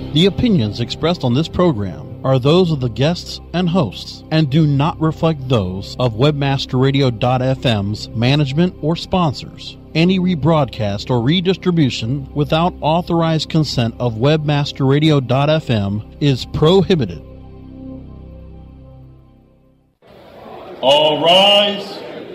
The opinions expressed on this program are those of the guests and hosts and do not reflect those of WebmasterRadio.fm's management or sponsors. Any rebroadcast or redistribution without authorized consent of WebmasterRadio.fm is prohibited. All rise.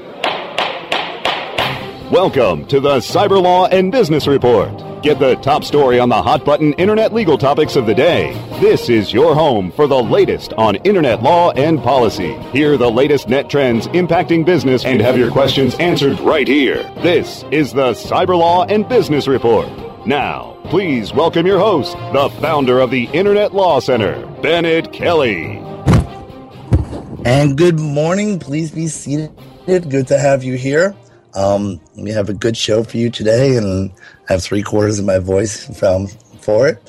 Welcome to the Cyber Law and Business Report. Get the top story on the hot button internet legal topics of the day. This is your home for the latest on internet law and policy. Hear the latest net trends impacting business and have your questions answered right here. This is the Cyber Law and Business Report. Now, please welcome your host, the founder of the Internet Law Center, Bennett Kelly. And good morning. Please be seated. Good to have you here. We have a good show for you today, and I have 3/4 of my voice for it.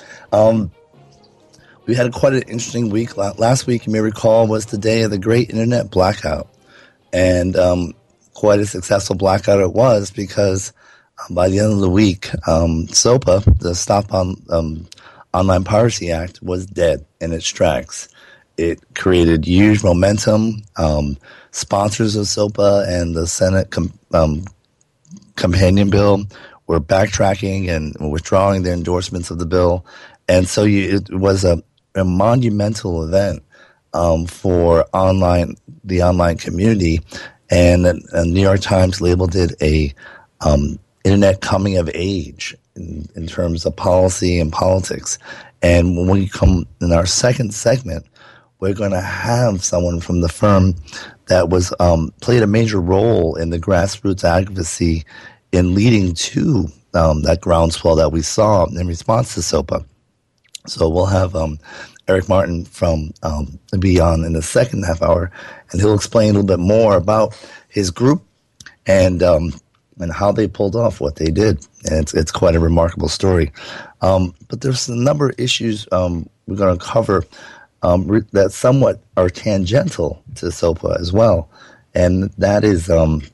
We had quite an interesting week. Last week, you may recall, was the day of the great internet blackout, and quite a successful blackout it was because by the end of the week, SOPA, the Stop Online Piracy Act, was dead in its tracks. It created huge momentum. Sponsors of SOPA and the Senate companion bill were backtracking and withdrawing their endorsements of the bill. And so it was a monumental event for the online community. And the New York Times labeled it a internet coming of age in terms of policy and politics. And when we come in our second segment, we're going to have someone from the firm that was played a major role in the grassroots advocacy in leading to that groundswell that we saw in response to SOPA. So we'll have Eric Martin from be on in the second half hour, and he'll explain a little bit more about his group and how they pulled off what they did. And it's quite a remarkable story. But there's a number of issues we're going to cover that somewhat are tangential to SOPA as well. And that is the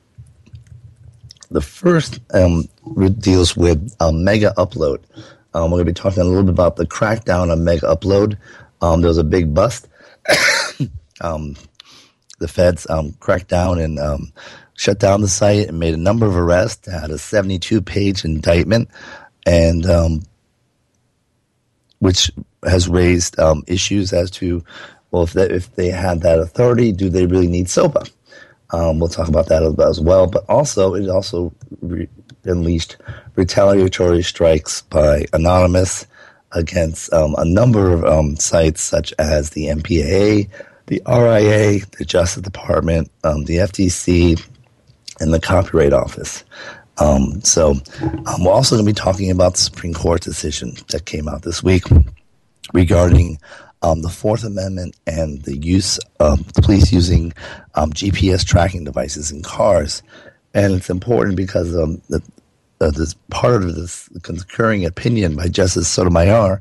first deals with Mega Upload. We're going to be talking a little bit about the crackdown on Mega Upload. There was a big bust. The feds cracked down and shut down the site and made a number of arrests, had a 72-page indictment, and which has raised issues as to, well, if they had that authority, do they really need SOPA? We'll talk about that as well. But also, it also unleashed retaliatory strikes by Anonymous against a number of sites such as the MPAA, the RIA, the Justice Department, the FTC, and the Copyright Office. So we're also going to be talking about the Supreme Court decision that came out this week regarding the Fourth Amendment and the use of police using GPS tracking devices in cars. And it's important because this part of this concurring opinion by Justice Sotomayor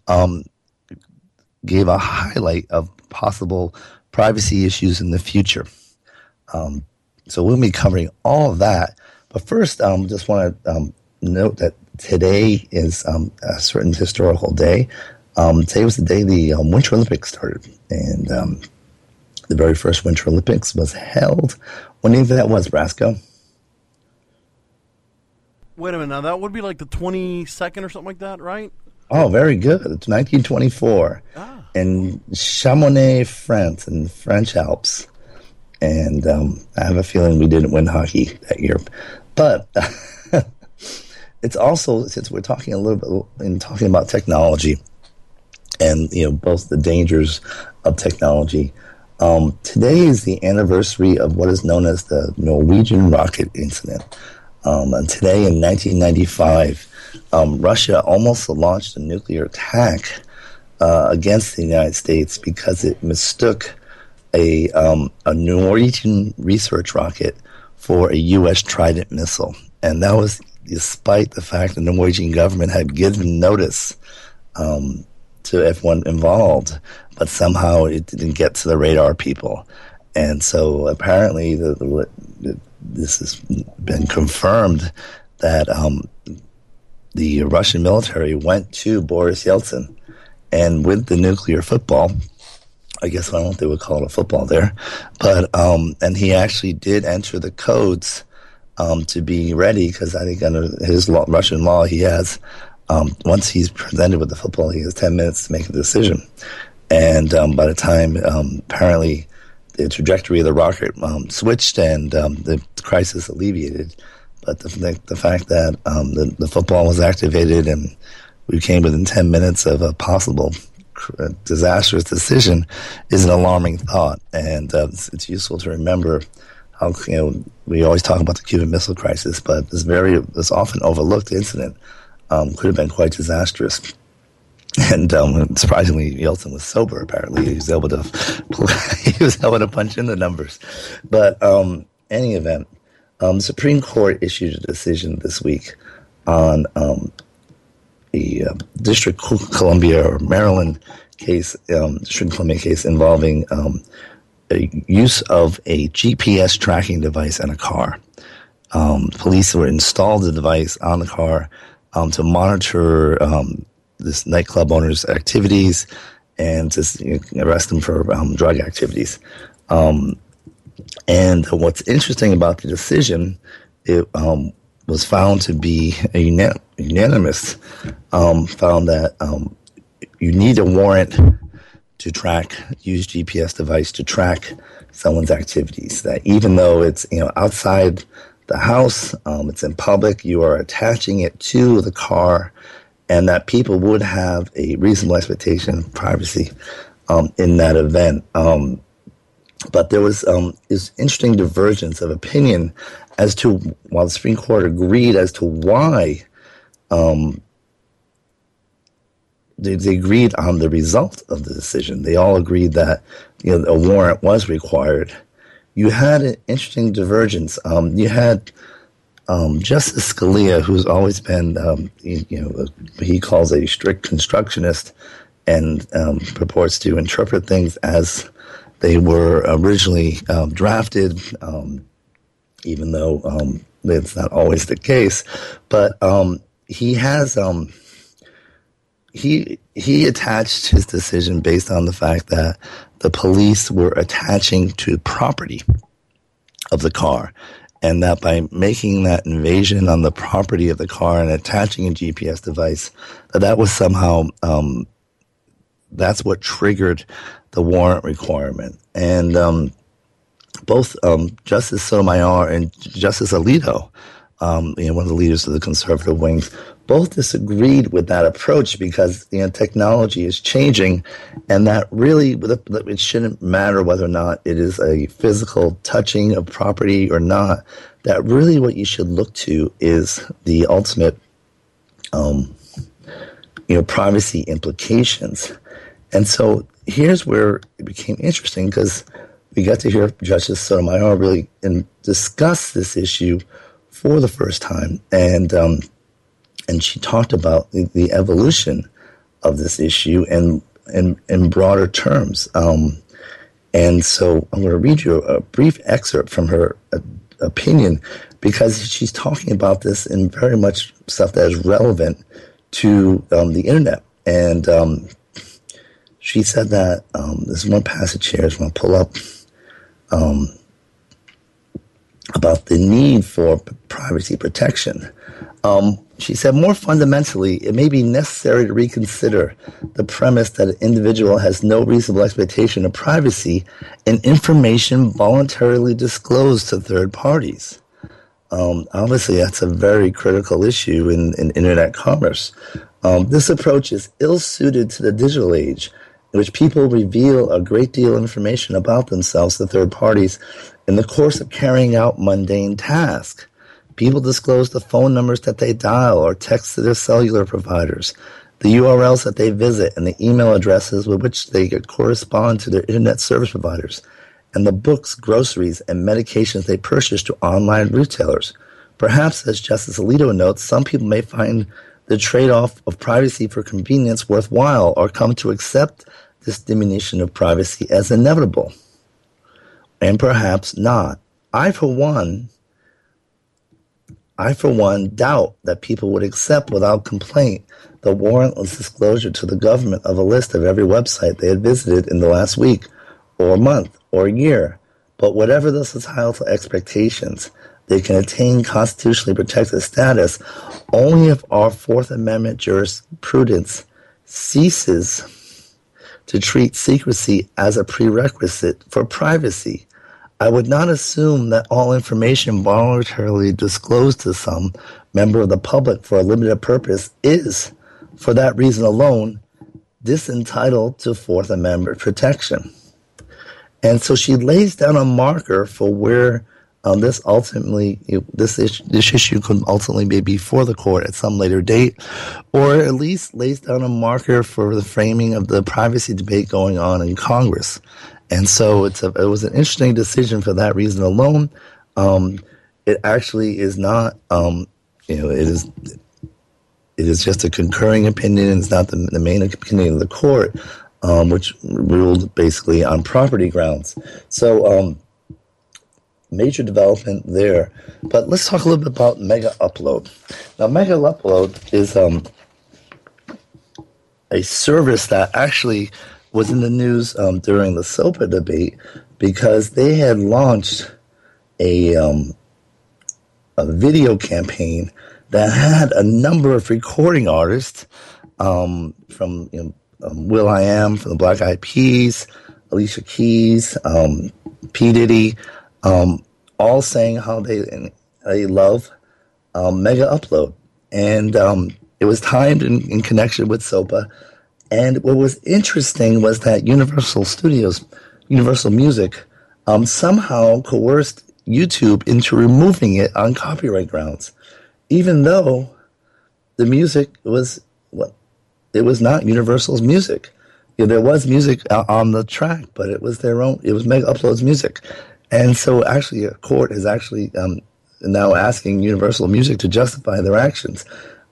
gave a highlight of possible privacy issues in the future. So we'll be covering all of that. But first, just want to note that today is a certain historical day. Today was the day the Winter Olympics started, and the very first Winter Olympics was held. What name that was, Brasco? Wait a minute, now that would be like the 22nd or something like that, right? Oh, very good. It's 1924 in Chamonix, France, in the French Alps. And I have a feeling we didn't win hockey that year. But it's also, since we're talking a little bit in talking about technology and, both the dangers of technology, today is the anniversary of what is known as the Norwegian rocket incident. And today in 1995, Russia almost launched a nuclear attack against the United States because it mistook a Norwegian research rocket for a U.S. Trident missile. And that was despite the fact the Norwegian government had given notice to everyone involved, but somehow it didn't get to the radar people. And so apparently this has been confirmed that the Russian military went to Boris Yeltsin And with the nuclear football, I guess I don't know if they would call it a football there, but and he actually did enter the codes to be ready, because I think under his Russian law, he has once he's presented with the football, he has 10 minutes to make a decision. And by the time apparently the trajectory of the rocket switched and the crisis alleviated, but the fact that the football was activated and we came within 10 minutes of a possible disastrous decision is an alarming thought. And it's useful to remember how, we always talk about the Cuban Missile Crisis, but this often overlooked incident could have been quite disastrous. And surprisingly, Yeltsin was sober. Apparently, he was able to punch in the numbers. But any event, the Supreme Court issued a decision this week on the District of Columbia or Maryland case, District of Columbia case involving use of a GPS tracking device in a car. Police were installed the device on the car to monitor this nightclub owner's activities and to arrest him for drug activities. And what's interesting about the decision, it was found to be unanimous, found that you need a warrant to use GPS device to track someone's activities. That even though it's outside the house, it's in public, you are attaching it to the car, and that people would have a reasonable expectation of privacy in that event. But there was this interesting divergence of opinion as to, while the Supreme Court agreed as to why they agreed on the result of the decision. They all agreed that a warrant was required. You had an interesting divergence. You had Justice Scalia, who's always been, he calls a strict constructionist and purports to interpret things as they were originally drafted, even though it's not always the case. But he has he attached his decision based on the fact that the police were attaching to property of the car, and that by making that invasion on the property of the car and attaching a GPS device, that was somehow that's what triggered the warrant requirement. And both Justice Sotomayor and Justice Alito, one of the leaders of the conservative wing, both disagreed with that approach because technology is changing, and that really it shouldn't matter whether or not it is a physical touching of property or not. That really what you should look to is the ultimate privacy implications. And so here's where it became interesting, because we got to hear Justice Sotomayor really discuss this issue for the first time, and she talked about the evolution of this issue in broader terms. And so I'm going to read you a brief excerpt from her opinion, because she's talking about this in very much stuff that is relevant to the internet. And she said that there's one passage here I'm going to pull up about the need for privacy protection. She said, more fundamentally, it may be necessary to reconsider the premise that an individual has no reasonable expectation of privacy in information voluntarily disclosed to third parties. Obviously, that's a very critical issue in internet commerce. This approach is ill-suited to the digital age, in which people reveal a great deal of information about themselves to third parties in the course of carrying out mundane tasks. People disclose the phone numbers that they dial or text to their cellular providers, the URLs that they visit, and the email addresses with which they correspond to their internet service providers, and the books, groceries, and medications they purchase to online retailers. Perhaps, as Justice Alito notes, some people may find the trade-off of privacy for convenience worthwhile, or come to accept this diminution of privacy as inevitable. And perhaps not. I, for one, doubt that people would accept without complaint the warrantless disclosure to the government of a list of every website they had visited in the last week or month or year. But whatever the societal expectations, they can attain constitutionally protected status only if our Fourth Amendment jurisprudence ceases to treat secrecy as a prerequisite for privacy. I would not assume that all information voluntarily disclosed to some member of the public for a limited purpose is, for that reason alone, disentitled to Fourth Amendment protection. And so she lays down a marker for where this issue could ultimately be before the court at some later date, or at least lays down a marker for the framing of the privacy debate going on in Congress. And so it was an interesting decision for that reason alone. It actually is not, it is just a concurring opinion. It's not the main opinion of the court, which ruled basically on property grounds. So, major development there. But let's talk a little bit about Mega Upload. Now, Mega Upload is a service that actually was in the news during the SOPA debate because they had launched a video campaign that had a number of recording artists from will.i.am, from the Black Eyed Peas, Alicia Keys, P. Diddy, all saying how they love Mega Upload. And it was timed in connection with SOPA. And what was interesting was that Universal Music, somehow coerced YouTube into removing it on copyright grounds, even though the music was not Universal's music. There was music on the track, but it was their own. It was Mega Upload's music. And so actually a court is actually now asking Universal Music to justify their actions.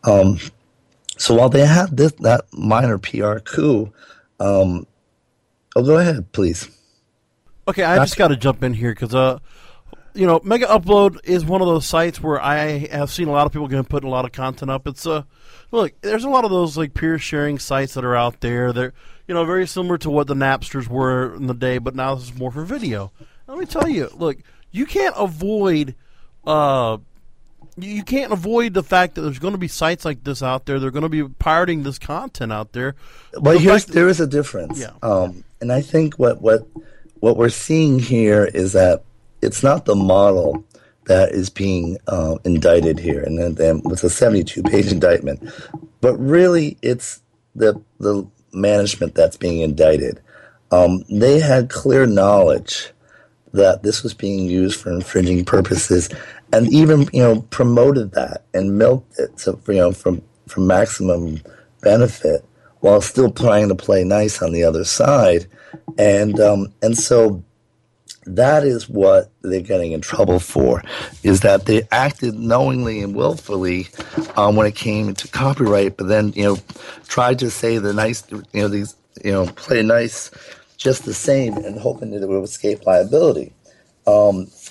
So while they had that minor PR coup, go ahead, please. Okay, I just got to jump in here because, Mega Upload is one of those sites where I have seen a lot of people going to put a lot of content up. It's look, there's a lot of those like peer sharing sites that are out there. They're very similar to what the Napsters were in the day, but now this is more for video. Let me tell you, look, you can't avoid the fact that there's going to be sites like this out there. They're going to be pirating this content out there. But there is a difference. Yeah. And I think what we're seeing here is that it's not the model that is being indicted here, and then with a 72-page indictment, but really it's the management that's being indicted. They had clear knowledge that this was being used for infringing purposes, and even promoted that and milked it from maximum benefit, while still trying to play nice on the other side, and so that is what they're getting in trouble for, is that they acted knowingly and willfully when it came to copyright, but then tried to say the nice play nice just the same, and hoping that it would escape liability. Ars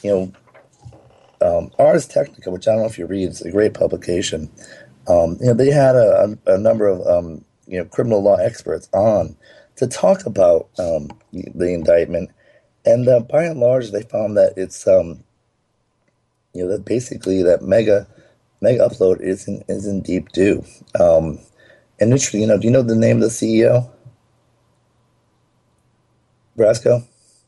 Technica, which I don't know if you read, it's a great publication. They had a number of criminal law experts on to talk about the indictment, and by and large, they found that it's that basically that Mega Upload is in deep due. And interesting, do you know the name of the CEO? Brasco?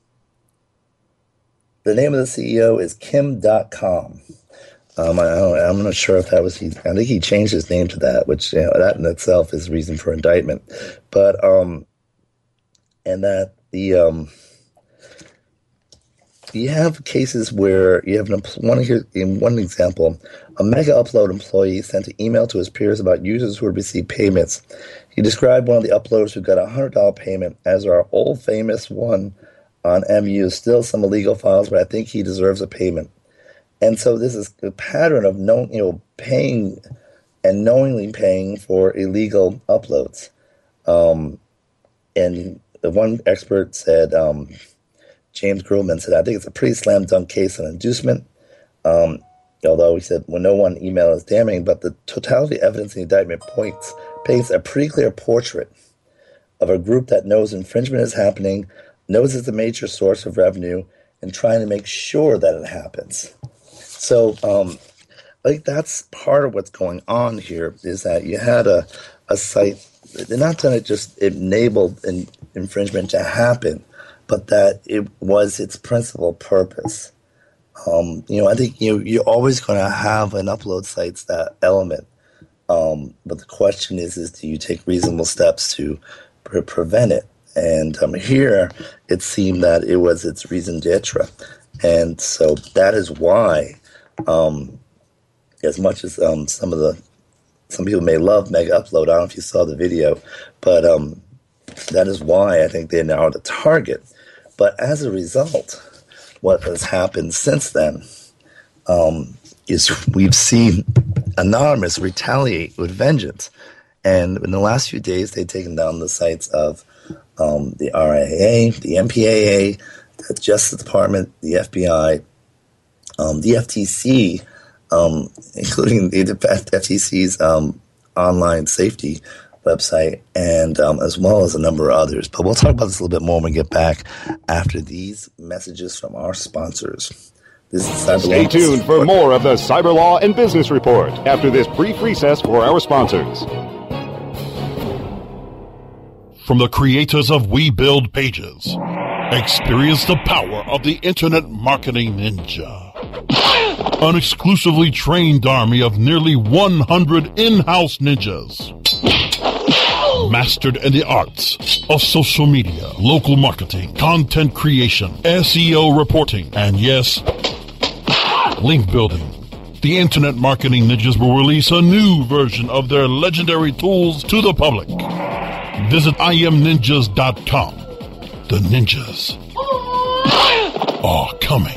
The name of the CEO is Kim.com. I'm not sure if that was he. I think he changed his name to that, which that in itself is reason for indictment. But and that the you have cases where you have in one example, a Mega Upload employee sent an email to his peers about users who would receive payments. He described one of the uploaders who got a $100 payment as our old famous one on MU. Still some illegal files, but I think he deserves a payment. And so this is a pattern of paying and knowingly paying for illegal uploads. And the one expert said, James Grillman said, I think it's a pretty slam dunk case of inducement. although he said, well, no one email is damning, but the totality of evidence in the indictment paints a pretty clear portrait of a group that knows infringement is happening, knows it's a major source of revenue, and trying to make sure that it happens. So I think that's part of what's going on here, is that you had a site, they're not going to just enable an infringement to happen, but that it was its principal purpose. I think you're always going to have an upload sites that element. But the question is do you take reasonable steps to prevent it? And here it seemed that it was its raison d'etre. And so that is why, as much as some people may love Mega Upload, I don't know if you saw the video, but that is why I think they now are the target. But as a result, what has happened since then is we've seen Anonymous retaliate with vengeance. And in the last few days, they've taken down the sites of the RIAA, the MPAA, the Justice Department, the FBI, the FTC, including the FTC's online safety website, and as well as a number of others. But we'll talk about this a little bit more when we get back after these messages from our sponsors. This is Cyber Stay tuned for more of the Cyber Law and Business Report after this brief recess for our sponsors. From the creators of We Build Pages, experience the power of the Internet Marketing Ninja. An exclusively trained army of nearly 100 in-house ninjas. Mastered in the arts of social media, local marketing, content creation, SEO reporting, and yes, link building. The Internet Marketing Ninjas will release a new version of their legendary tools to the public. Visit IamNinjas.com. The ninjas are coming.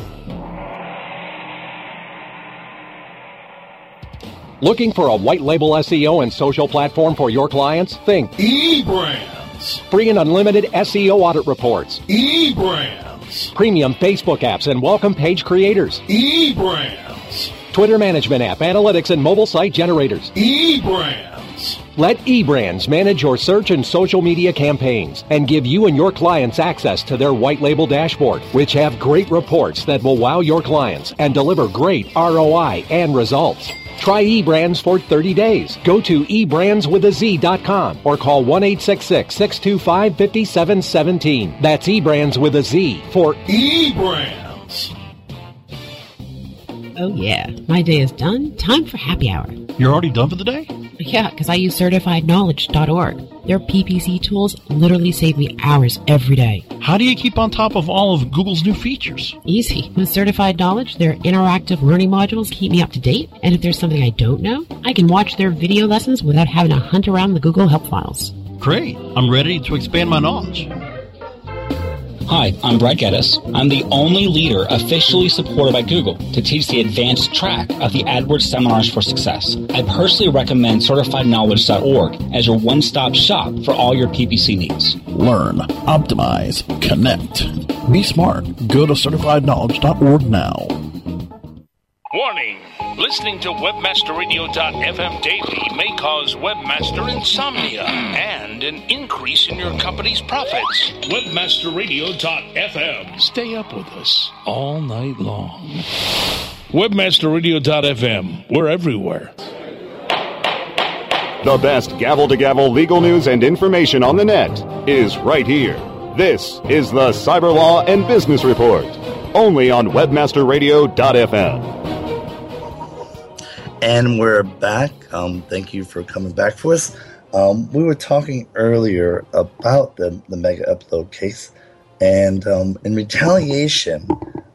Looking for a white label SEO and social platform for your clients? Think eBrands. Free and unlimited SEO audit reports. eBrands. Premium Facebook apps and welcome page creators. eBrands. Twitter management app, analytics, and mobile site generators. eBrands. Let eBrands manage your search and social media campaigns and give you and your clients access to their white label dashboard, which have great reports that will wow your clients and deliver great ROI and results. Try eBrands for 30 days. Go to eBrandsWithAZ.com or call 1-866-625-5717. That's eBrands with a Z for eBrands. Oh yeah, my day is done. Time for happy hour. You're already done for the day? Yeah, because I use CertifiedKnowledge.org. Their PPC tools literally save me hours every day. How do you keep on top of all of Google's new features? Easy. With Certified Knowledge, their interactive learning modules keep me up to date, and if there's something I don't know, I can watch their video lessons without having to hunt around the Google Help files. Great. I'm ready to expand my knowledge. Hi, I'm Brett Geddes. I'm the only leader officially supported by Google to teach the advanced track of the AdWords Seminars for Success. I personally recommend CertifiedKnowledge.org as your one-stop shop for all your PPC needs. Learn, optimize, connect. Be smart. Go to CertifiedKnowledge.org now. Warning! Listening to WebmasterRadio.fm daily may cause webmaster insomnia and an increase in your company's profits. WebmasterRadio.fm. Stay up with us all night long. WebmasterRadio.fm. We're everywhere. The best gavel-to-gavel legal news and information on the net is right here. This is the Cyber Law and Business Report, only on WebmasterRadio.fm. And we're back. Thank you for coming back for us. We were talking earlier about the Mega Upload case, and in retaliation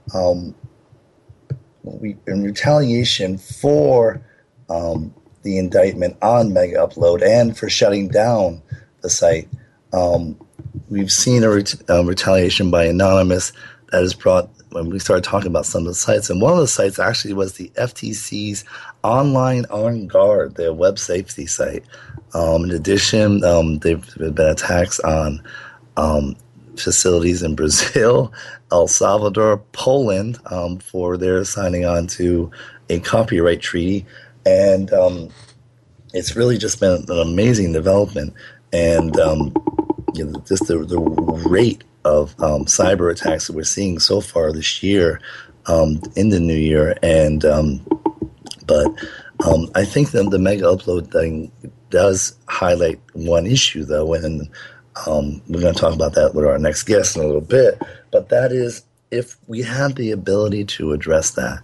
for the indictment on Mega Upload and for shutting down the site, we've seen a retaliation by Anonymous that has brought, when we started talking about some of the sites, and one of the sites actually was the FTC's Online On Guard, their web safety site. In addition, there've been attacks on facilities in Brazil, El Salvador, Poland, for their signing on to a copyright treaty, and it's really just been an amazing development. And just the rate of cyber attacks that we're seeing so far this year, in the new year, and but I think that the mega upload thing does highlight one issue, though, and we're going to talk about that with our next guest in a little bit. But that is, if we have the ability to address that,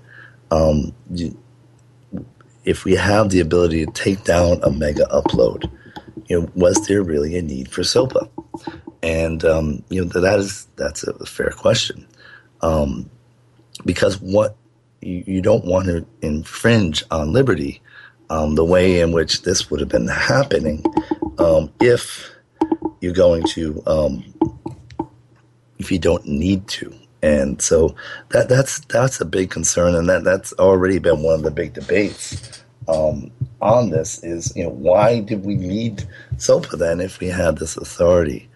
if we have the ability to take down a mega upload, was there really a need for SOPA? And that's a fair question, because what you don't want to infringe on liberty the way in which this would have been happening if you're going to if you don't need to. And so that's a big concern, and that's already been one of the big debates on this is, why did we need SOPA then if we had this authority?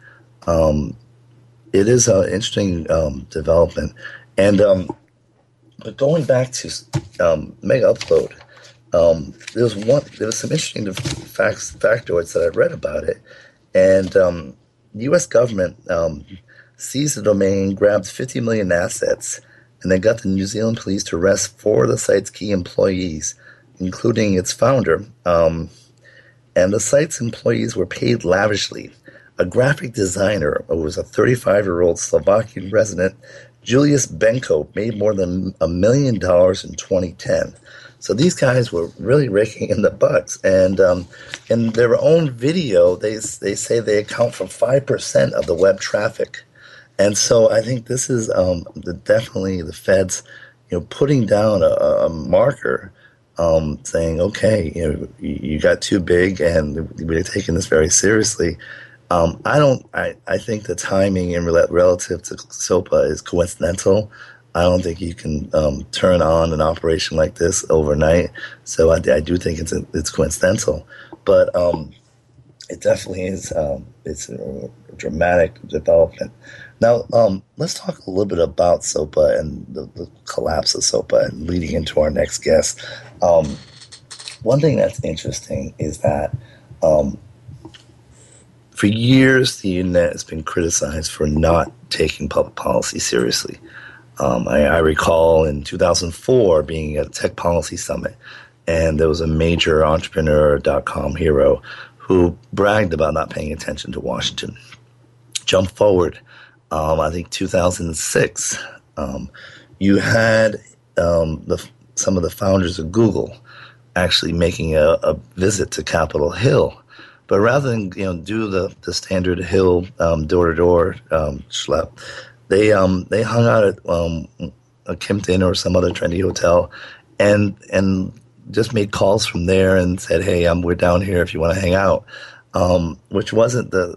It is an interesting development. And but going back to mega upload, there was some interesting factoids that I read about it. And the U.S. government seized the domain, grabbed 50 million assets, and they got the New Zealand police to arrest 4 of the site's key employees, including its founder. And the site's employees were paid lavishly. A graphic designer, who was a 35-year-old Slovakian resident, Julius Benko, made more than $1 million in 2010. So these guys were really raking in the bucks. And in their own video, they say they account for 5% of the web traffic. And so I think this is definitely the feds, putting down a marker, saying, okay, you got too big, and we're taking this very seriously. I think the timing in relative to SOPA is coincidental. I don't think you can turn on an operation like this overnight. So I do think it's coincidental, but it definitely is. It's a dramatic development. Now, let's talk a little bit about SOPA and the collapse of SOPA, and leading into our next guest. One thing that's interesting is that for years, the internet has been criticized for not taking public policy seriously. I recall in 2004 being at a tech policy summit, and there was a major entrepreneur.com hero who bragged about not paying attention to Washington. Jump forward, I think 2006, you had some of the founders of Google actually making a visit to Capitol Hill. But rather than do the standard Hill door-to-door schlep, they hung out at a Kimpton or some other trendy hotel, and just made calls from there and said, "Hey, we're down here if you want to hang out," which wasn't the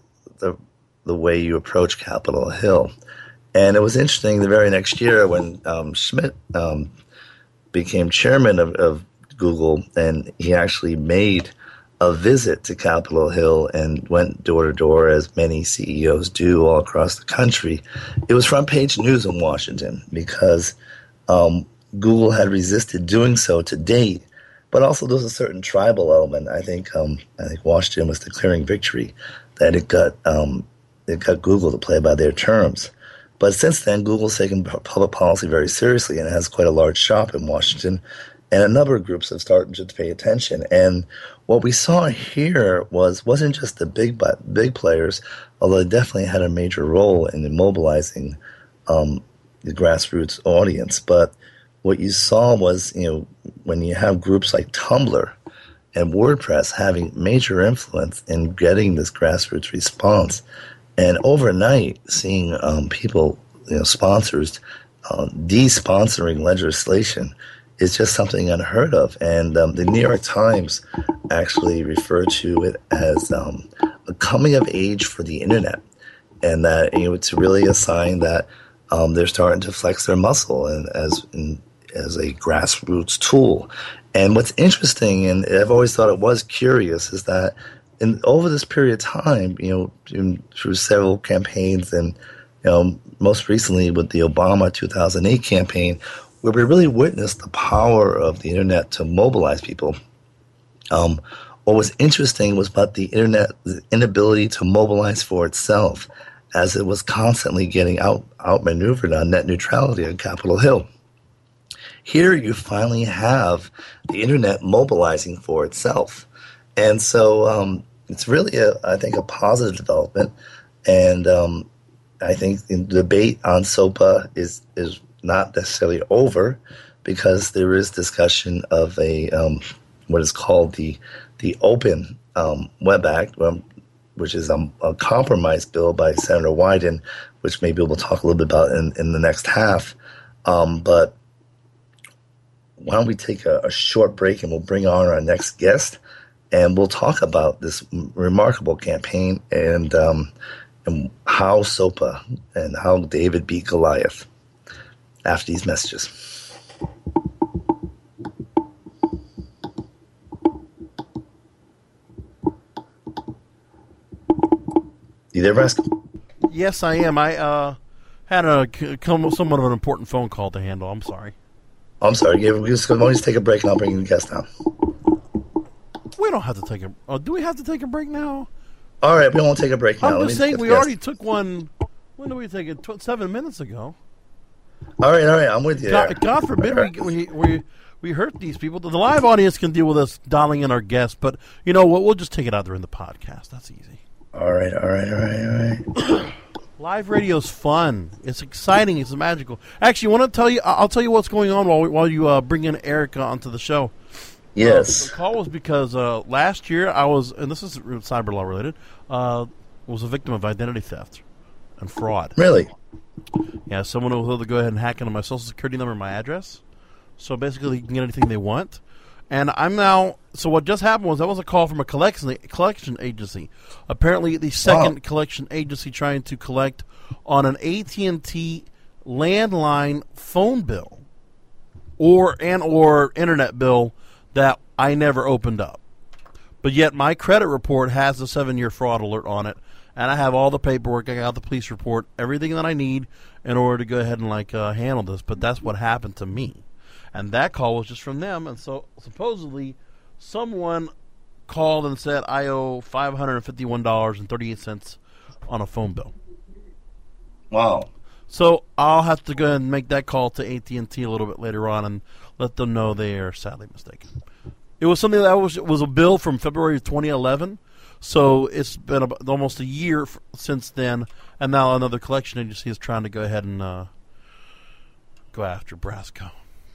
way you approach Capitol Hill. And it was interesting. The very next year, when Schmidt became chairman of Google, and he actually made a visit to Capitol Hill and went door to door, as many CEOs do all across the country. It was front page news in Washington because Google had resisted doing so to date, but also there was a certain tribal element. I think Washington was declaring victory, that it got Google to play by their terms. But since then, Google's taken public policy very seriously and has quite a large shop in Washington. And a number of groups have started to pay attention. And what we saw here wasn't just the big players, although they definitely had a major role in immobilizing the grassroots audience. But what you saw was, when you have groups like Tumblr and WordPress having major influence in getting this grassroots response, and overnight seeing people, sponsors, de-sponsoring legislation, is just something unheard of. And the New York Times actually referred to it as a coming of age for the internet, and that it's really a sign that they're starting to flex their muscle and as a grassroots tool. And what's interesting, and I've always thought it was curious, is that over this period of time, through several campaigns, and most recently with the Obama 2008 campaign, where we really witnessed the power of the internet to mobilize people. What was interesting was about the internet's inability to mobilize for itself, as it was constantly getting outmaneuvered on net neutrality on Capitol Hill. Here you finally have the internet mobilizing for itself. And so it's really, I think, a positive development. And I think the debate on SOPA is not necessarily over, because there is discussion of a what is called the Open Web Act, which is a compromise bill by Senator Wyden, which maybe we'll talk a little bit about in the next half. But why don't we take a short break, and we'll bring on our next guest, and we'll talk about this remarkable campaign and how SOPA and how David beat Goliath after these messages. You there, Rascal? Yes, I am. I had somewhat of an important phone call to handle. I'm sorry. I'm sorry. We just take a break, and I'll bring the guest down. We don't have to take a... do we have to take a break now? All right, we won't take a break now. I'm just saying we already took one... When did we take it? 7 minutes ago. All right. I'm with you. God forbid we hurt these people. The live audience can deal with us dialing in our guests, but you know what? We'll just take it out during the podcast. That's easy. All right. Live radio's fun. It's exciting. It's magical. Actually, want to tell you? I'll tell you what's going on while you bring in Eric onto the show. Yes. The call was because last year I was, and this is cyber law related, was a victim of identity theft and fraud. Really? Yeah, someone was able to go ahead and hack into my social security number and my address. So basically, you can get anything they want. And I'm now... So what just happened was that was a call from a collection agency. Apparently, the second collection agency trying to collect on an AT&T landline phone bill or internet bill that I never opened up. But yet my credit report has a 7-year fraud alert on it, and I have all the paperwork. I got the police report, everything that I need in order to go ahead and handle this. But that's what happened to me. And that call was just from them. And so supposedly someone called and said, I owe $551.38 on a phone bill. Wow. So I'll have to go ahead and make that call to AT&T a little bit later on and let them know they are sadly mistaken. It was something that was a bill from February of 2011. So it's been almost a year since then. And now another collection agency is trying to go ahead and go after Brasco.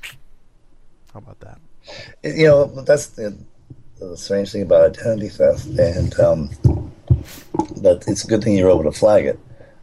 How about that? You know, that's the strange thing about identity theft, and but it's a good thing you're able to flag it.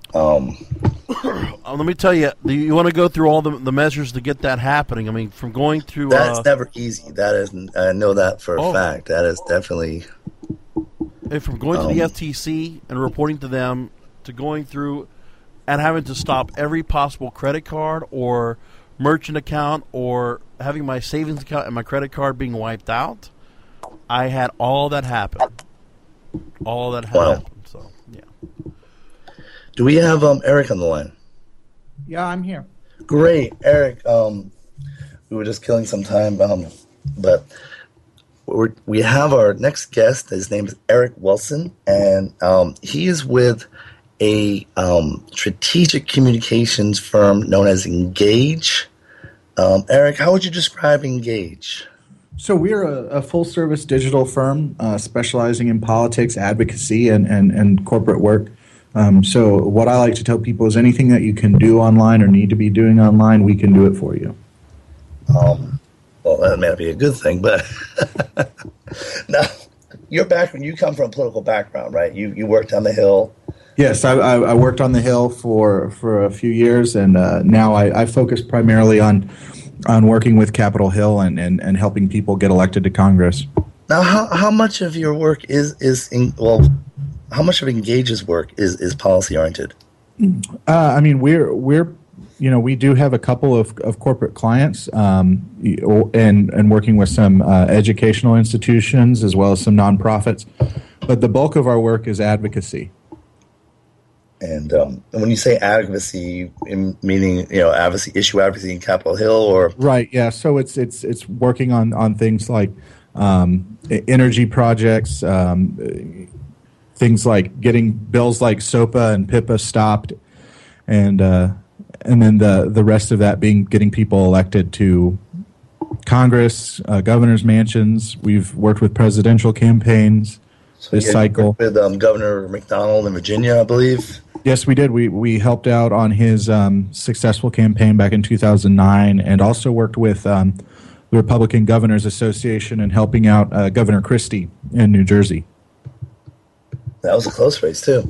Let me tell you, you want to go through all the measures to get that happening. I mean, from going through... That's never easy. That is, I know that for a fact. That is definitely... From going to the FTC and reporting to them, to going through and having to stop every possible credit card or merchant account or having my savings account and my credit card being wiped out, I had all that happen. All that happened. So, yeah. Do we have Eric on the line? Yeah, I'm here. Great, Eric. We were just killing some time, but we have our next guest. His name is Eric Wilson, and he is with a strategic communications firm known as Engage. Eric, how would you describe Engage? So we're a full-service digital firm specializing in politics, advocacy, and corporate work. So what I like to tell people is anything that you can do online or need to be doing online, we can do it for you. Well, that may not be a good thing, but now your background, you come from a political background, right? You worked on the Hill. Yes, I worked on the Hill for a few years, and now I focus primarily on working with Capitol Hill and helping people get elected to Congress. Now, how much of your work how much of Engage's work is policy oriented? I mean, we do have a couple of corporate clients, and working with some educational institutions as well as some nonprofits, but the bulk of our work is advocacy. And when you say advocacy, meaning issue advocacy in Capitol Hill, or right, yeah. So it's working on things like energy projects, things like getting bills like SOPA and PIPA stopped, and then the rest of that being getting people elected to Congress, governors' mansions. We've worked with presidential campaigns this cycle. With Governor McDonald in Virginia, I believe. Yes, we did. We helped out on his successful campaign back in 2009, and also worked with the Republican Governors Association and helping out Governor Christie in New Jersey. That was a close race too.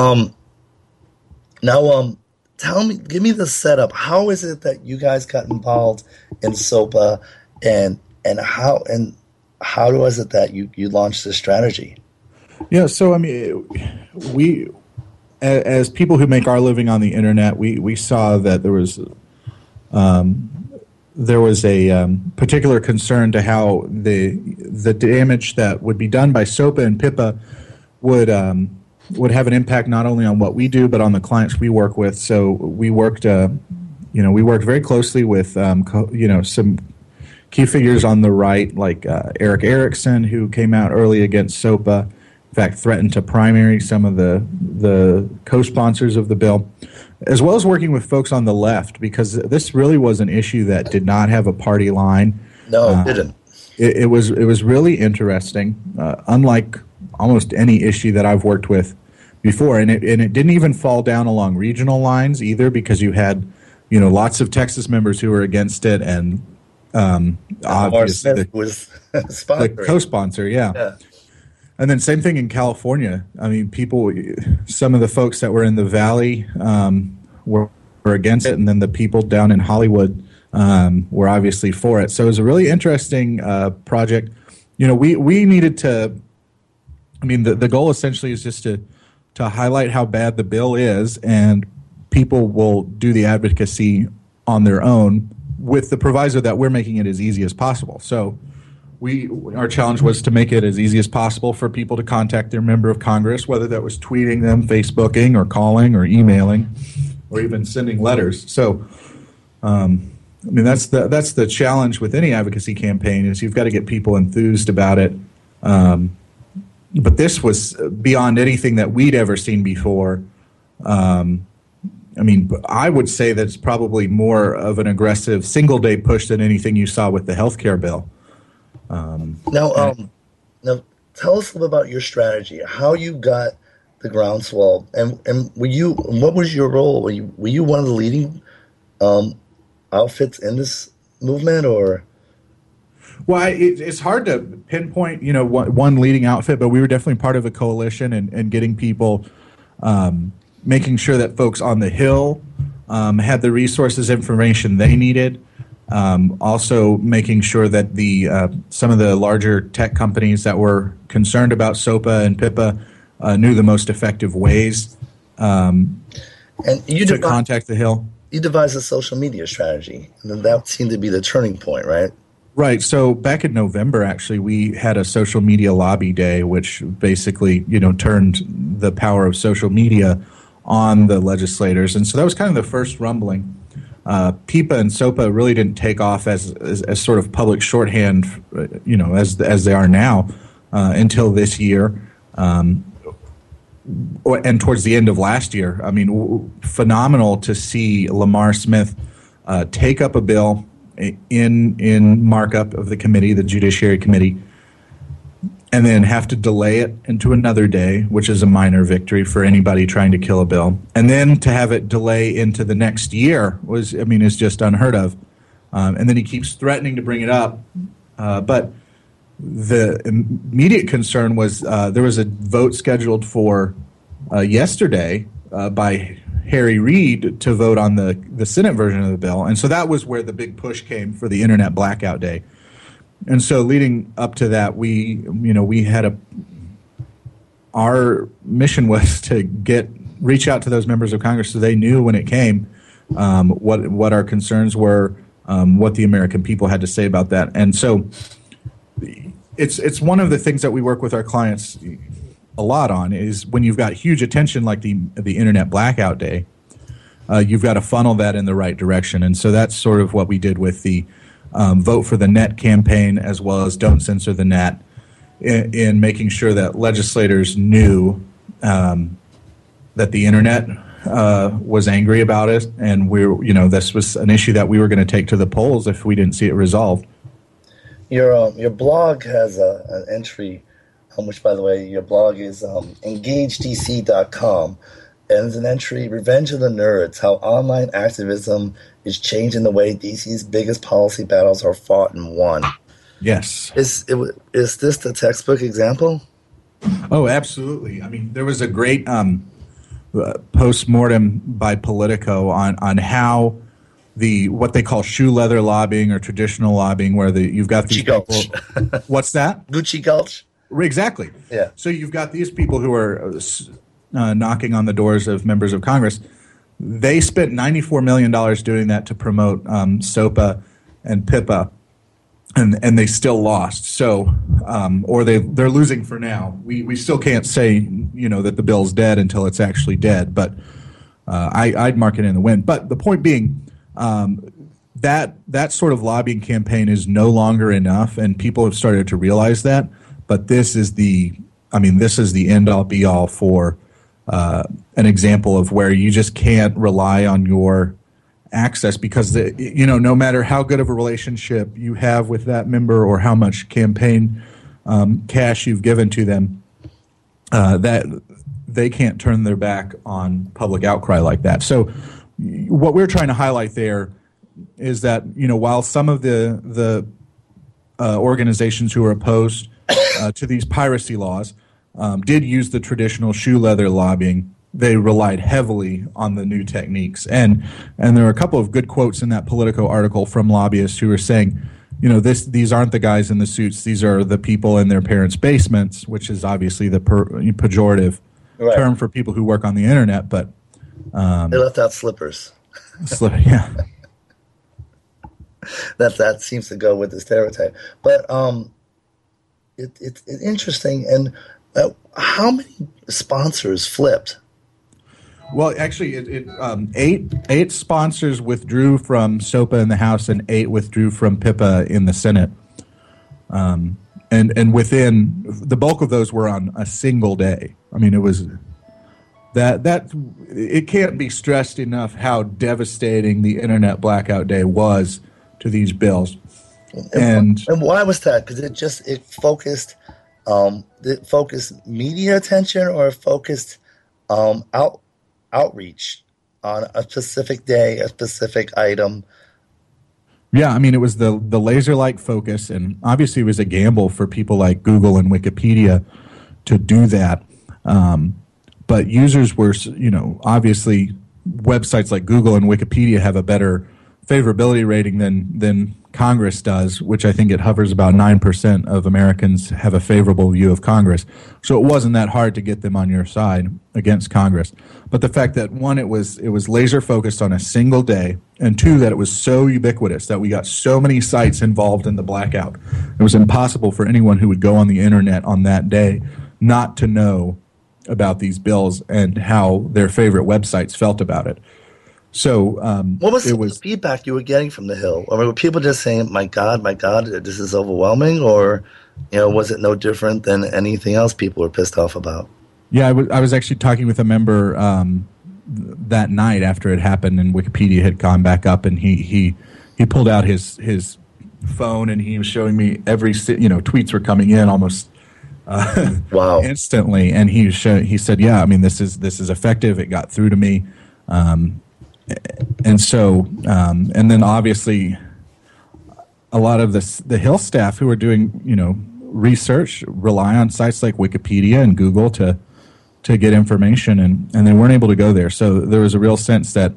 Give me the setup. How is it that you guys got involved in SOPA, and how was it that you launched this strategy? Yeah, so I mean, we, as people who make our living on the internet, we saw that there was a particular concern to how the damage that would be done by SOPA and PIPA would have an impact not only on what we do but on the clients we work with. So we worked very closely with some key figures on the right, like Eric Erickson, who came out early against SOPA. In fact, threatened to primary some of the co-sponsors of the bill, as well as working with folks on the left, because this really was an issue that did not have a party line. No, it didn't. It was really interesting, unlike almost any issue that I've worked with before, and it didn't even fall down along regional lines either, because you had lots of Texas members who were against it, and obviously was the co-sponsor, yeah. And then same thing in California. I mean, some of the folks that were in the Valley were against it, and then the people down in Hollywood were obviously for it. So it was a really interesting project. We needed to. I mean, the goal essentially is just to highlight how bad the bill is, and people will do the advocacy on their own, with the proviso that we're making it as easy as possible. So our challenge was to make it as easy as possible for people to contact their member of Congress, whether that was tweeting them, Facebooking, or calling, or emailing, or even sending letters. So, I mean, that's the challenge with any advocacy campaign, is you've got to get people enthused about it. But this was beyond anything that we'd ever seen before. I mean, I would say that it's probably more of an aggressive single-day push than anything you saw with the healthcare bill. Now, tell us a little about your strategy. How you got the groundswell, and what was your role? Were you one of the leading outfits in this movement, or? Well, it's hard to pinpoint, one leading outfit, but we were definitely part of a coalition and getting people, making sure that folks on the Hill had the resources, information they needed. Also making sure that some of the larger tech companies that were concerned about SOPA and PIPA knew the most effective ways to contact the Hill. You devised a social media strategy, and that seemed to be the turning point, right? Right. So back in November, actually, we had a social media lobby day, which basically, turned the power of social media on the legislators. And so that was kind of the first rumbling. PIPA and SOPA really didn't take off as sort of public shorthand, as they are now, until this year, and towards the end of last year. I mean, phenomenal to see Lamar Smith take up a bill in markup of the committee, the Judiciary Committee, and then have to delay it into another day, which is a minor victory for anybody trying to kill a bill. And then to have it delay into the next year is just unheard of. And then he keeps threatening to bring it up. But the immediate concern was there was a vote scheduled for yesterday by Harry Reid to vote on the Senate version of the bill. And so that was where the big push came for the Internet Blackout Day. And so leading up to that, we had our mission was to reach out to those members of Congress so they knew when it came what our concerns were, what the American people had to say about that. And so it's one of the things that we work with our clients a lot on is when you've got huge attention like the internet blackout day, you've got to funnel that in the right direction. And so that's sort of what we did with the Vote for the Net campaign, as well as Don't Censor the Net, in making sure that legislators knew that the internet was angry about it, and this was an issue that we were going to take to the polls if we didn't see it resolved. Your blog has an entry, which, by the way, your blog is engagedc.com, and there's an entry, Revenge of the Nerds, how online activism is changing the way DC's biggest policy battles are fought and won. Yes. Is this the textbook example? Oh, absolutely. I mean, there was a great post-mortem by Politico on how what they call shoe leather lobbying or traditional lobbying, where you've got these people. What's that? Gucci Gulch. Exactly. Yeah. So you've got these people who are knocking on the doors of members of Congress. They spent $94 million doing that to promote SOPA and PIPA, and they still lost. So, or they're losing for now. We still can't say that the bill's dead until it's actually dead. But I'd mark it in the win. But the point being, that sort of lobbying campaign is no longer enough, and people have started to realize that. But this is the end all be all for an example of where you just can't rely on your access, because no matter how good of a relationship you have with that member or how much campaign cash you've given to them, that they can't turn their back on public outcry like that. So what we're trying to highlight there is that while some of the organizations who are opposed to these piracy laws did use the traditional shoe leather lobbying, they relied heavily on the new techniques. And there are a couple of good quotes in that Politico article from lobbyists who are saying, these aren't the guys in the suits, these are the people in their parents' basements, which is obviously the pejorative term for people who work on the internet. But they left out slippers. Yeah. That seems to go with the stereotype. But it's interesting. And how many sponsors flipped? Well, actually, eight sponsors withdrew from SOPA in the House, and 8 withdrew from PIPA in the Senate. And within the bulk of those were on a single day. I mean, it was that it can't be stressed enough how devastating the internet blackout day was to these bills. And why was that? Because it focused media attention, or it focused outreach on a specific day, a specific item. Yeah, I mean, it was the laser-like focus, and obviously it was a gamble for people like Google and Wikipedia to do that. But users were, obviously websites like Google and Wikipedia have a better favorability rating than Congress does, which I think it hovers about 9% of Americans have a favorable view of Congress. So it wasn't that hard to get them on your side against Congress. But the fact that, one, it was laser focused on a single day, and 2, that it was so ubiquitous that we got so many sites involved in the blackout. It was impossible for anyone who would go on the internet on that day not to know about these bills and how their favorite websites felt about it. So what was the feedback you were getting from the Hill? I mean, were people just saying, my God, this is overwhelming? Or, was it no different than anything else people were pissed off about? Yeah, I was actually talking with a member that night after it happened, and Wikipedia had gone back up, and he pulled out his phone, and he was showing me every, tweets were coming in almost wow. instantly. And he said, yeah, I mean, this is effective. It got through to me. And so, and then obviously, a lot of the Hill staff who are doing, research rely on sites like Wikipedia and Google to get information, and they weren't able to go there. So there was a real sense that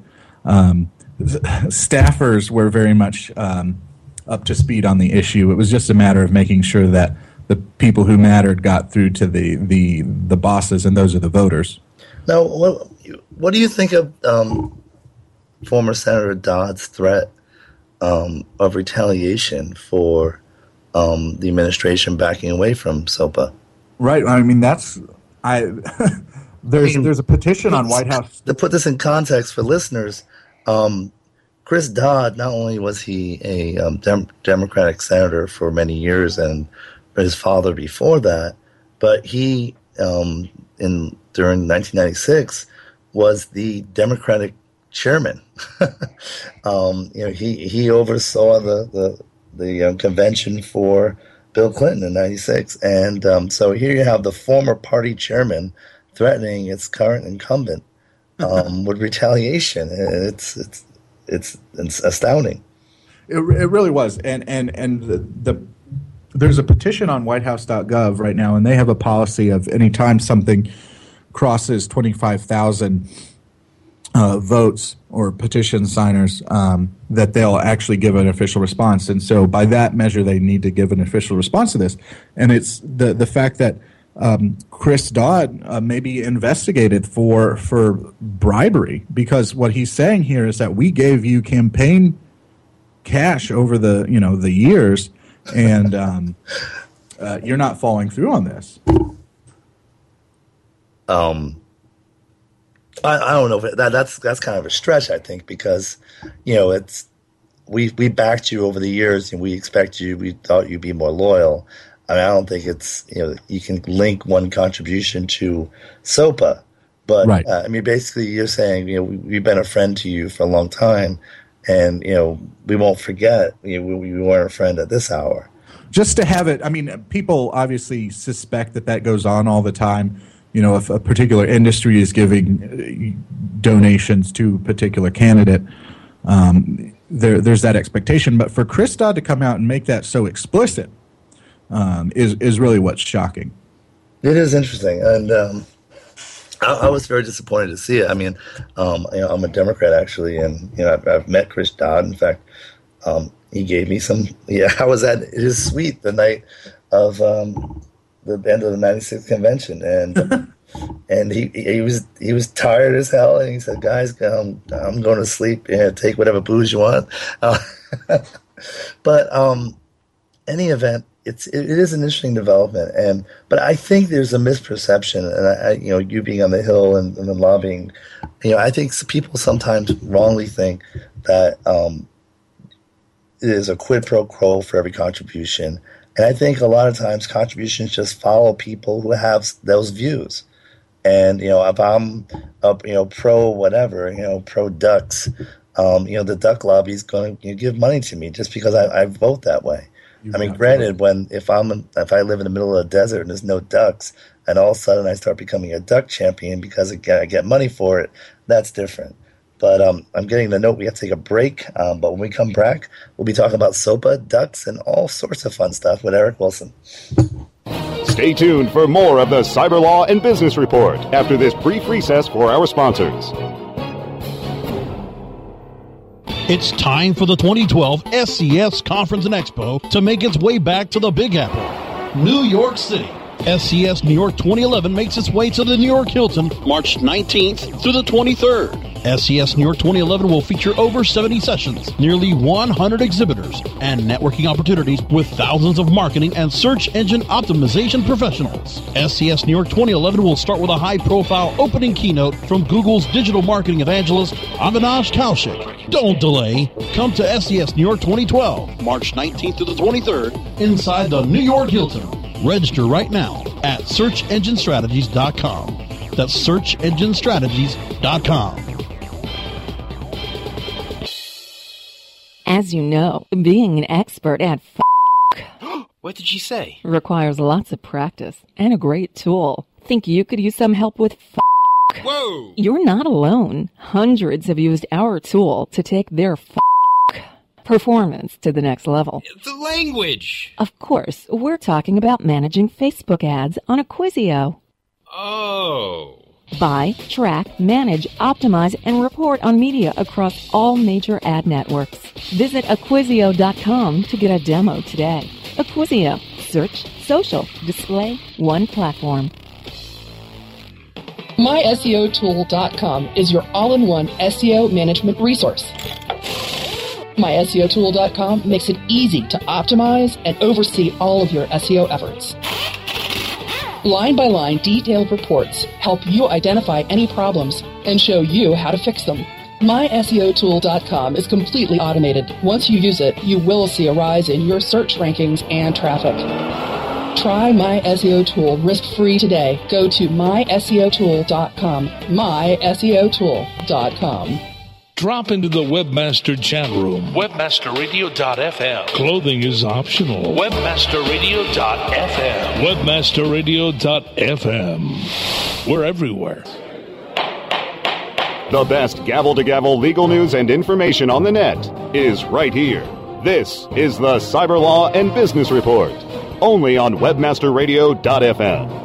staffers were very much up to speed on the issue. It was just a matter of making sure that the people who mattered got through to the bosses, and those are the voters. Now, what do you think of former Senator Dodd's threat of retaliation for the administration backing away from SOPA? Right. I mean, that's There's a petition on White House. To put this in context for listeners, Chris Dodd, not only was he a Democratic senator for many years and his father before that, but he, during 1996, was the Democratic chairman. He oversaw the convention for Bill Clinton in 96. And so here you have the former party chairman threatening its current incumbent with retaliation. It's astounding. It really was. And there's a petition on whitehouse.gov right now, and they have a policy of anytime something crosses 25,000 votes or petition signers, that they'll actually give an official response. And so by that measure, they need to give an official response to this. And it's the fact that Chris Dodd may be investigated for bribery, because what he's saying here is that we gave you campaign cash over the years, and you're not following through on this. I don't know if that's kind of a stretch, I think, because it's we backed you over the years and we thought you'd be more loyal. I mean, I don't think it's you can link one contribution to SOPA, but right. I mean, basically you're saying we've been a friend to you for a long time, and we won't forget we weren't a friend at this hour. Just to have it, I mean, people obviously suspect that goes on all the time. If a particular industry is giving donations to a particular candidate, there's that expectation. But for Chris Dodd to come out and make that so explicit is really what's shocking. It is interesting, and I was very disappointed to see it. I mean, I'm a Democrat actually, and I've met Chris Dodd. In fact, he gave me some. Yeah, I was at his suite the night of the end of the '96 convention, and he was tired as hell, and he said, "Guys, I'm going to sleep. Take whatever booze you want." But any event, it is an interesting development, but I think there's a misperception, and you being on the Hill and the lobbying, I think people sometimes wrongly think that it is a quid pro quo for every contribution. And I think a lot of times contributions just follow people who have those views. And, if I'm pro whatever, pro ducks, the duck lobby is going to give money to me just because I vote that way. I mean, granted, if I live in the middle of the desert and there's no ducks, and all of a sudden I start becoming a duck champion because I get money for it, that's different. But I'm getting the note we have to take a break. But when we come back, we'll be talking about SOPA, ducks, and all sorts of fun stuff with Eric Wilson. Stay tuned for more of the Cyber Law and Business Report after this brief recess for our sponsors. It's time for the 2012 SCS Conference and Expo to make its way back to the Big Apple, New York City. SCS New York 2011 makes its way to the New York Hilton March 19th through the 23rd. SCS New York 2011 will feature over 70 sessions, nearly 100 exhibitors, and networking opportunities with thousands of marketing and search engine optimization professionals. SCS New York 2011 will start with a high-profile opening keynote from Google's digital marketing evangelist, Avinash Kaushik. Don't delay. Come to SCS New York 2012, March 19th to the 23rd, inside the New York Hilton. Register right now at searchenginestrategies.com. That's searchenginestrategies.com. As you know, being an expert at What did she say? requires lots of practice and a great tool. Think you could use some help with Whoa! You're not alone. Hundreds have used our tool to take their performance to the next level. The language! Of course, we're talking about managing Facebook ads on Acquisio. Oh. Buy, track, manage, optimize, and report on media across all major ad networks. Visit Acquisio.com to get a demo today. Acquisio. Search, social, display, one platform. MySEOtool.com is your all-in-one SEO management resource. MySEOtool.com makes it easy to optimize and oversee all of your SEO efforts. Line-by-line detailed reports help you identify any problems and show you how to fix them. MySEOTool.com is completely automated. Once you use it, you will see a rise in your search rankings and traffic. Try My SEO Tool risk-free today. Go to MySEOTool.com. MySEOTool.com. Drop into the Webmaster chat room. WebmasterRadio.fm. Clothing is optional. WebmasterRadio.fm. WebmasterRadio.fm. We're everywhere. The best gavel-to-gavel legal news and information on the net is right here. This is the Cyber Law and Business Report, only on WebmasterRadio.fm.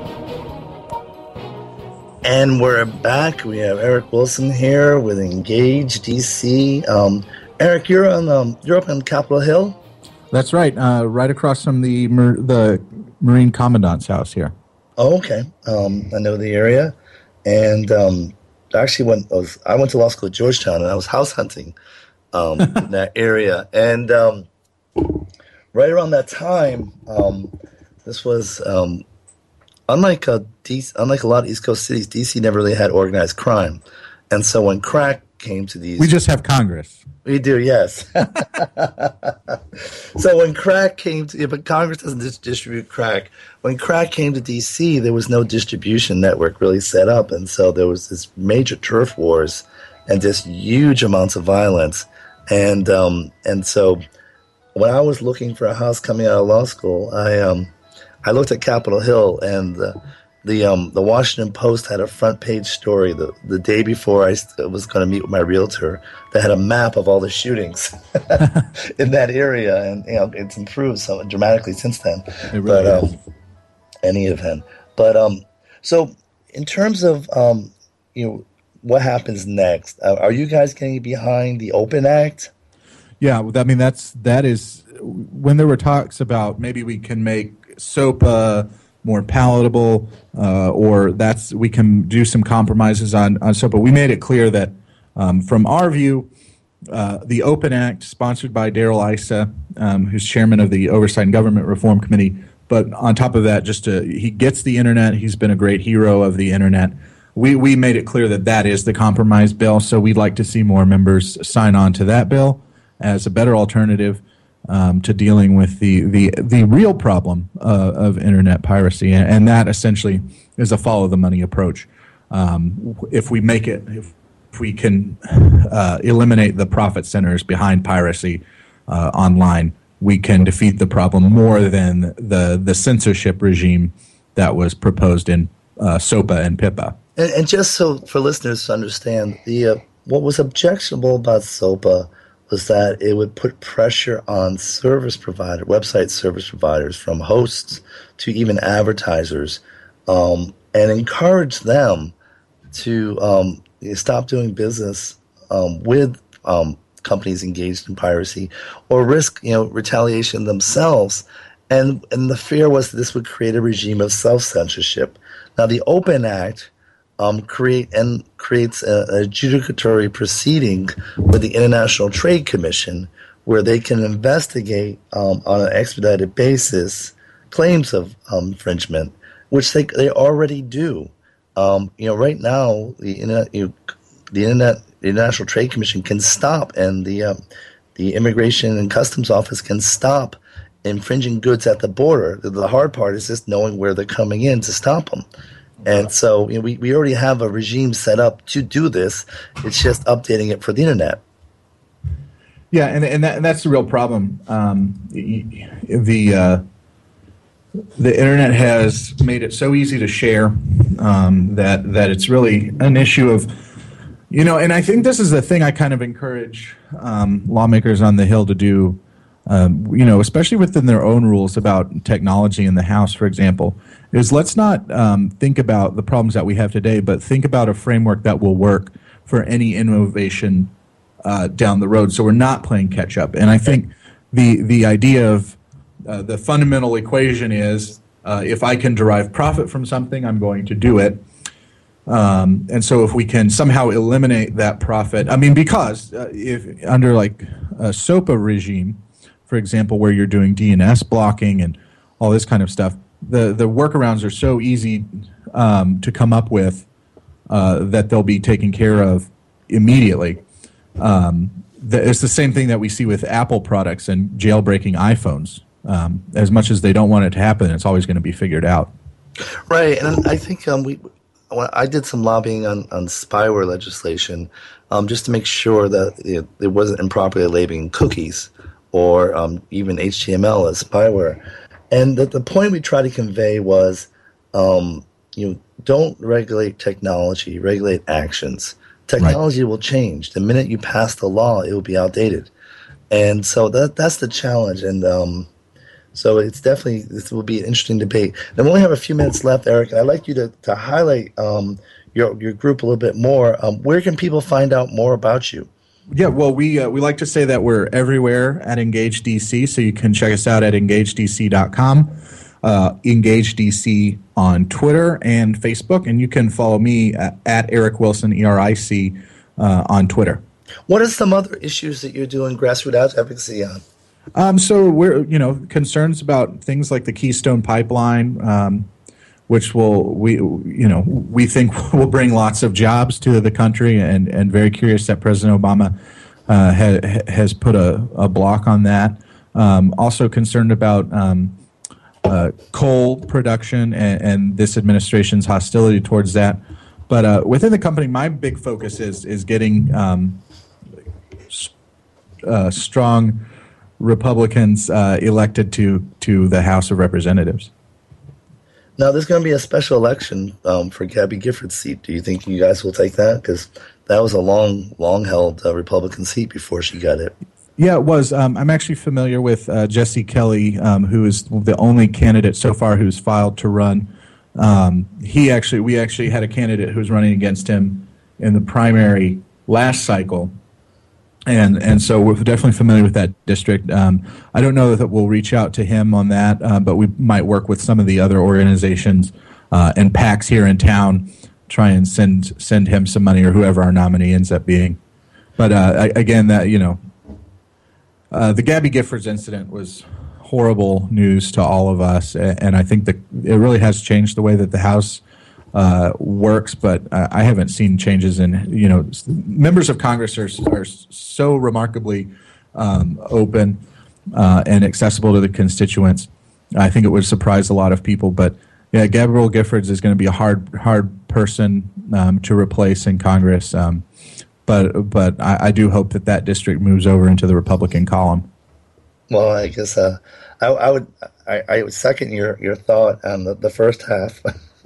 And we're back. We have Eric Wilson here with Engage DC. Eric, you're up on Capitol Hill. That's right. Right across from the Marine Commandant's house here. Oh, okay. I know the area, and actually I went to law school at Georgetown, and I was house hunting in that area. And right around that time, this was unlike a lot of East Coast cities, DC never really had organized crime. And so when crack came to these... We just have Congress. We do, yes. So when crack came to... but Congress doesn't distribute crack. When crack came to D.C., there was no distribution network really set up. And so there was this major turf wars and just huge amounts of violence. And so when I was looking for a house coming out of law school, I looked at Capitol Hill, and the Washington Post had a front page story the day before I was going to meet with my realtor that had a map of all the shootings in that area, and it's improved so dramatically since then. It really is. Any event, but so in terms of what happens next, are you guys getting behind the Open Act? Yeah, I mean that is when there were talks about maybe we can make SOPA more palatable, or we can do some compromises on SOPA. We made it clear that from our view, the Open Act, sponsored by Darrell Issa, who's chairman of the Oversight and Government Reform Committee, but on top of that, he gets the internet. He's been a great hero of the internet. We made it clear that is the compromise bill, so we'd like to see more members sign on to that bill as a better alternative to dealing with the real problem of internet piracy, and that essentially is a follow the money approach. If we can eliminate the profit centers behind piracy online, we can defeat the problem more than the censorship regime that was proposed in SOPA and PIPA. And just so for listeners to understand, what was objectionable about SOPA was that it would put pressure on website service providers, from hosts to even advertisers, and encourage them to stop doing business with companies engaged in piracy, or risk retaliation themselves. And the fear was that this would create a regime of self-censorship. Now, the Open Act creates a adjudicatory proceeding with the International Trade Commission, where they can investigate on an expedited basis claims of infringement, which they already do. Right now, the International Trade Commission can stop, and the Immigration and Customs Office can stop infringing goods at the border. The hard part is just knowing where they're coming in to stop them. And so we already have a regime set up to do this. It's just updating it for the internet. Yeah, and that's the real problem. The internet has made it so easy to share that it's really an issue of, and I think this is the thing I kind of encourage lawmakers on the Hill to do, especially within their own rules about technology in the House, for example, is let's not think about the problems that we have today, but think about a framework that will work for any innovation down the road, so we're not playing catch up. And I think the idea of the fundamental equation is if I can derive profit from something, I'm going to do it. And so if we can somehow eliminate that profit, because if under like a SOPA regime, for example, where you're doing DNS blocking and all this kind of stuff, the workarounds are so easy to come up with that they'll be taken care of immediately. It's the same thing that we see with Apple products and jailbreaking iPhones. As much as they don't want it to happen, it's always going to be figured out. Right, and I think I did some lobbying on spyware legislation just to make sure that it wasn't improperly labeling cookies or even HTML as spyware. And the point we tried to convey was, don't regulate technology, regulate actions. Technology will change. The minute you pass the law, it will be outdated. And so that's the challenge. And so this will be an interesting debate. And we only have a few minutes left, Eric, and I'd like you to highlight your group a little bit more. Where can people find out more about you? Yeah, well, we like to say that we're everywhere at Engage DC, so you can check us out at engagedc.com, Engage DC on Twitter and Facebook, and you can follow me at Eric Wilson, ERIC, on Twitter. What are some other issues that you're doing grassroots advocacy on? So we're concerns about things like the Keystone Pipeline, which we think will bring lots of jobs to the country, and very curious that President Obama has put a block on that. Also concerned about coal production and this administration's hostility towards that. But within the company, my big focus is getting strong Republicans elected to the House of Representatives. Now, there's going to be a special election for Gabby Gifford's seat. Do you think you guys will take that? Because that was a long-held Republican seat before she got it. Yeah, it was. I'm actually familiar with Jesse Kelly, who is the only candidate so far who's filed to run. We actually had a candidate who was running against him in the primary last cycle. And so we're definitely familiar with that district. I don't know that we'll reach out to him on that, but we might work with some of the other organizations and PACs here in town, try and send him some money or whoever our nominee ends up being. But again, the Gabby Giffords incident was horrible news to all of us, and I think that it really has changed the way that the House works, but I haven't seen changes in, members of Congress are so remarkably open and accessible to the constituents. I think it would surprise a lot of people, but yeah, Gabrielle Giffords is going to be a hard person to replace in Congress. But I do hope that district moves over into the Republican column. Well, I guess I would second your thought on the first half.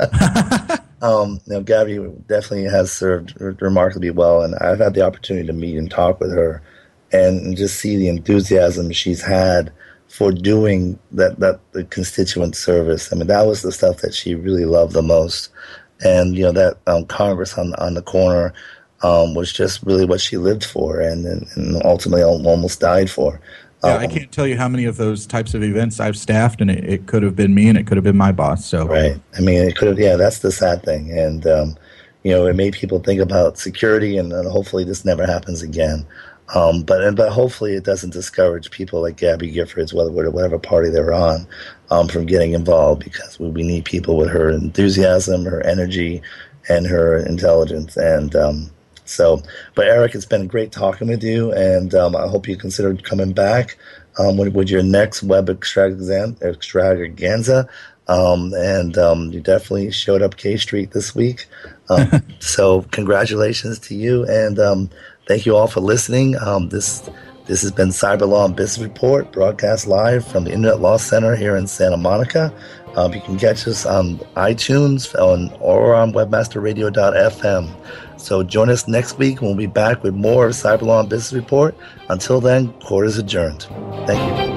Gabby definitely has served remarkably well, and I've had the opportunity to meet and talk with her, and just see the enthusiasm she's had for doing the constituent service. I mean, that was the stuff that she really loved the most, and that Congress on the corner was just really what she lived for, and ultimately almost died for. Yeah, I can't tell you how many of those types of events I've staffed, and it could have been me, and it could have been my boss. So right, I mean, it could have. Yeah, that's the sad thing, and it made people think about security, and hopefully this never happens again. But hopefully it doesn't discourage people like Gabby Giffords, whatever party they're on, from getting involved, because we need people with her enthusiasm, her energy, and her intelligence, and. But Eric, it's been great talking with you, and I hope you consider coming back with your next web extravaganza. You definitely showed up K Street this week. So congratulations to you, and thank you all for listening. This has been Cyber Law and Business Report, broadcast live from the Internet Law Center here in Santa Monica. You can catch us on iTunes or on webmasterradio.fm. So join us next week when we'll be back with more of Cyber Law and Business Report. Until then, court is adjourned. Thank you.